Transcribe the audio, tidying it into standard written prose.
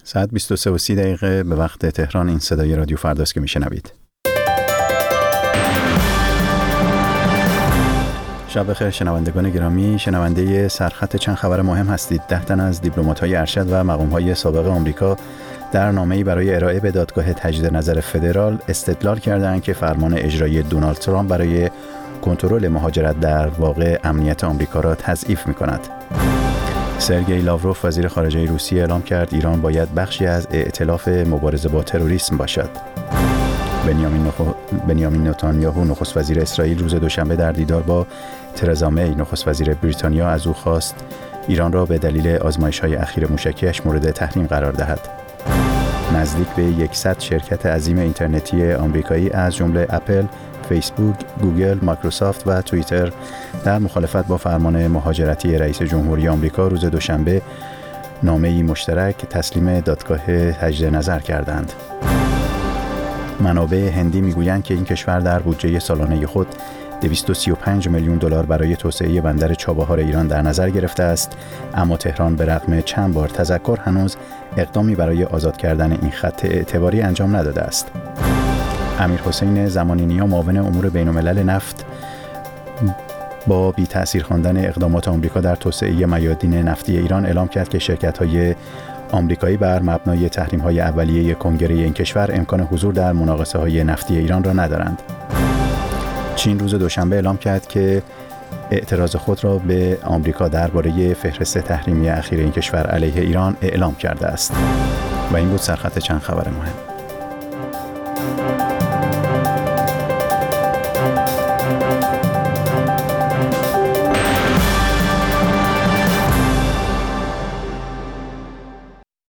ساعت 23:30 به وقت تهران. این صدای رادیو فرداست که میشنوید. شب بخیر شنوندگان گرامی. شنونده سرخط چند خبر مهم هستید. 10 تن از دیپلمات‌های ارشد و مقام‌های سابق آمریکا در نامه‌ای برای ارائه به دادگاه تجدید نظر فدرال استدلال کردند که فرمان اجرایی دونالد ترامپ برای کنترل مهاجرت در واقع امنیت آمریکا را تضعیف می‌کند. سرگئی لاوروف وزیر خارجه روسیه اعلام کرد ایران باید بخشی از ائتلاف مبارزه با تروریسم باشد. بنیامین نتانیاهو نخست وزیر اسرائیل روز دوشنبه در دیدار با ترزا می نخست وزیر بریتانیا از او خواست ایران را به دلیل آزمایش‌های اخیر موشکی‌اش مورد تحریم قرار دهد. نزدیک به 100 شرکت عظیم اینترنتی آمریکایی از جمله اپل، فیسبوک، گوگل، مایکروسافت و توییتر در مخالفت با فرمان مهاجرتی رئیس جمهوری آمریکا روز دوشنبه نامه‌ای مشترک تسلیم دادگاه تجدید نظر کردند. منابع هندی میگویند که این کشور در بودجه سالانه خود 235 میلیون دلار برای توسعه بندر چابهار ایران در نظر گرفته است، اما تهران به رغم چند بار تذکر هنوز اقدامی برای آزاد کردن این خط اعتباری انجام نداده است. امیرحسین زمانینیا معاون امور بین‌الملل نفت با بی تأثیر خواندن اقدامات آمریکا در توسعه میادین نفتی ایران اعلام کرد که شرکت‌های آمریکایی بر مبنای تحریم‌های اولیه کنگره این کشور امکان حضور در مناقصه‌های نفتی ایران را ندارند. چین روز دوشنبه اعلام کرد که اعتراض خود را به آمریکا درباره فهرست تحریمی اخیر این کشور علیه ایران اعلام کرده است. و این بود سرخط چند خبر مهم.